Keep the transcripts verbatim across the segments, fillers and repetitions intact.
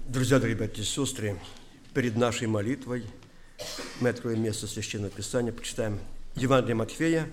Друзья, дорогие братья и сестры, перед нашей молитвой мы откроем место Священного Писания, почитаем Евангелие Матфея,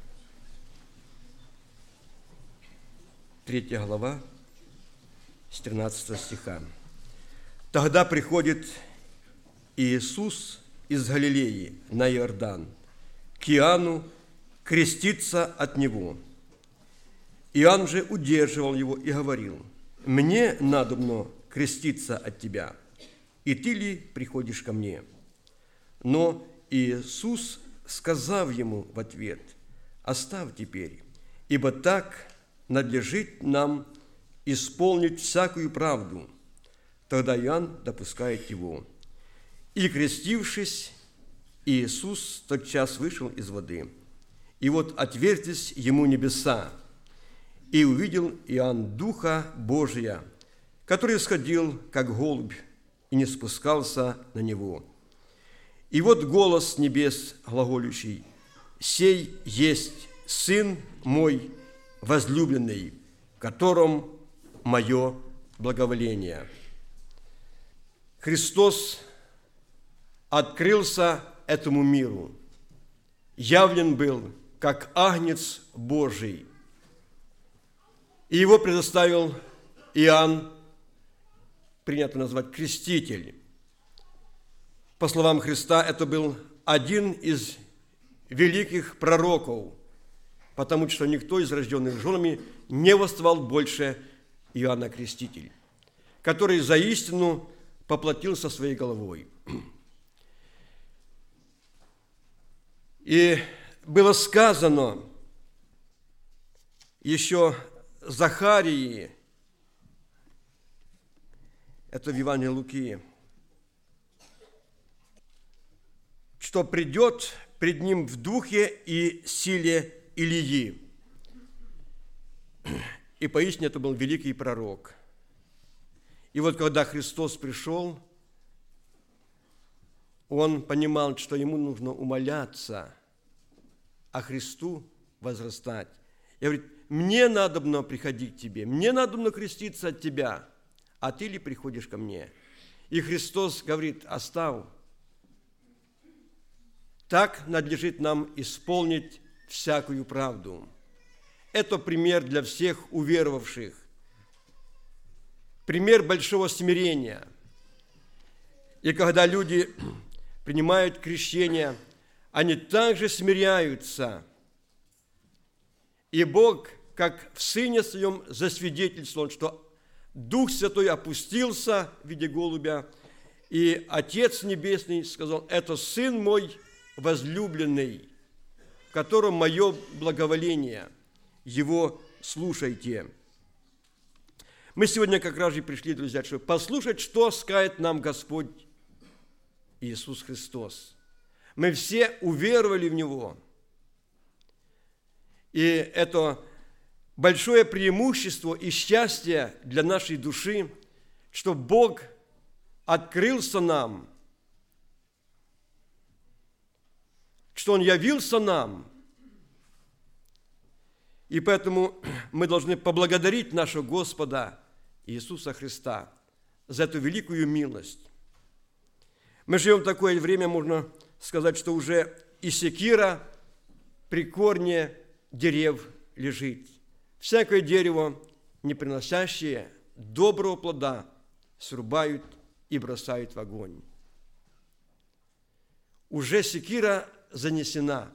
третья глава, с тринадцатого стиха. «Тогда приходит Иисус из Галилеи на Иордан к Иоанну креститься от Него. Иоанн же удерживал его и говорил: „Мне надобно креститься от Тебя, и Ты ли приходишь ко мне?“ Но Иисус, сказав ему в ответ: „Оставь теперь, ибо так надлежит нам исполнить всякую правду“, тогда Иоанн допускает его. И, крестившись, Иисус тотчас вышел из воды. И вот отверзлись ему небеса, и увидел Иоанн Духа Божия, который сходил, как голубь, и не спускался на него. И вот голос с небес глаголющий: „Сей есть Сын мой возлюбленный, в котором мое благоволение“». Христос открылся этому миру, явлен был как Агнец Божий, и его предоставил Иоанн, принято назвать креститель. По словам Христа, это был один из великих пророков, потому что никто из рожденных женами не восставал больше Иоанна Креститель, который за истину поплатился своей головой. И было сказано еще Захарии, это в Евангелии Луки, что придет пред ним в духе и силе Илии. И поистине это был великий пророк. И вот когда Христос пришел, он понимал, что ему нужно умоляться, а Христу возрастать. И говорит: „Мне надобно приходить к тебе, мне надобно креститься от тебя, а ты ли приходишь ко мне?“ И Христос говорит: „Оставь. Так надлежит нам исполнить всякую правду“. Это пример для всех уверовавших, пример большого смирения. И когда люди принимают крещение, они также смиряются. И Бог, как в Сыне Своем, засвидетельствовал, что Дух Святой опустился в виде голубя, и Отец Небесный сказал: „Это Сын мой возлюбленный, в котором мое благоволение, Его слушайте“. Мы сегодня как раз и пришли, друзья, чтобы послушать, что скажет нам Господь Иисус Христос. Мы все уверовали в Него. И это большое преимущество и счастье для нашей души, что Бог открылся нам, что Он явился нам. И поэтому мы должны поблагодарить нашего Господа Иисуса Христа за эту великую милость. Мы живем в такое время, можно сказать, что уже и секира при корне дерев лежит. Всякое дерево, не приносящее доброго плода, срубают и бросают в огонь. Уже секира занесена.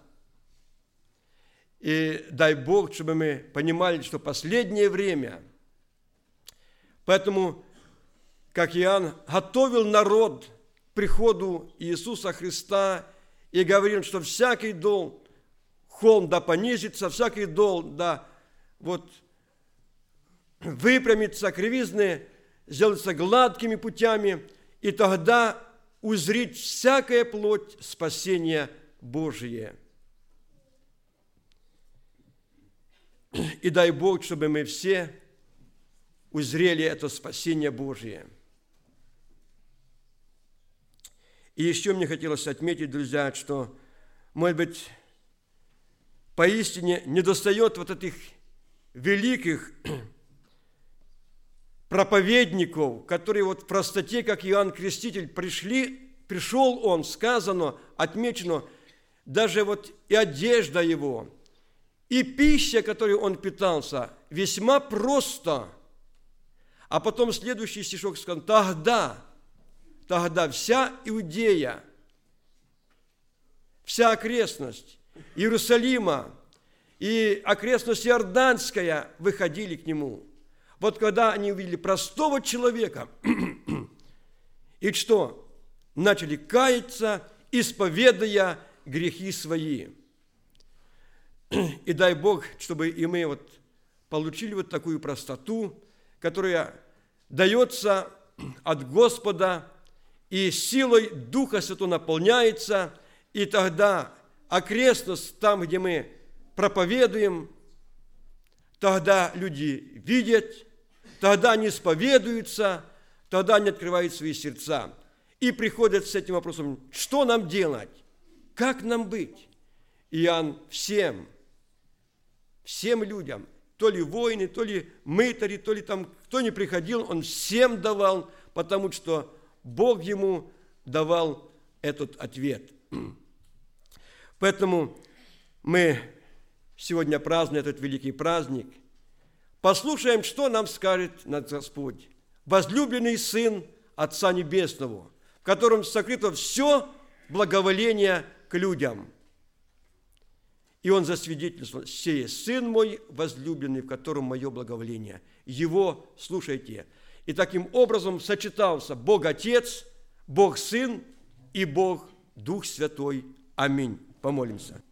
И дай Бог, чтобы мы понимали, что последнее время. Поэтому, как Иоанн готовил народ к приходу Иисуса Христа и говорил, что всякий дол, холм да понизится, всякий дол да вот выпрямится, кривизны сделаются гладкими путями, и тогда узрит всякая плоть спасения Божие. И дай Бог, чтобы мы все узрели это спасение Божие. И еще мне хотелось отметить, друзья, что, может быть, поистине недостает вот этих великих проповедников, которые вот в простоте, как Иоанн Креститель, пришли, пришел он, сказано, отмечено, даже вот и одежда его, и пища, которой он питался, весьма просто. А потом следующий стишок сказан: тогда, тогда вся Иудея, вся окрестность Иерусалима и окрестность Иорданская выходили к нему. Вот когда они увидели простого человека, и что? Начали каяться, исповедуя грехи свои. И дай Бог, чтобы и мы вот получили вот такую простоту, которая дается от Господа, и силой Духа Святого наполняется, и тогда окрестность, там, где мы проповедуем, тогда люди видят, тогда они исповедуются, тогда они открывают свои сердца и приходят с этим вопросом: что нам делать, как нам быть? Иоанн всем, всем людям, то ли воины, то ли мытари, то ли там кто не приходил, он всем давал, потому что Бог ему давал этот ответ. Поэтому мы сегодня празднуем этот великий праздник. Послушаем, что нам скажет наш Господь, возлюбленный Сын Отца Небесного, в котором сокрыто все благоволение к людям. И он засвидетельствовал: «Сей Сын мой возлюбленный, в котором мое благоволение». Его слушайте. И таким образом сочетался Бог Отец, Бог Сын и Бог Дух Святой. Аминь. Помолимся.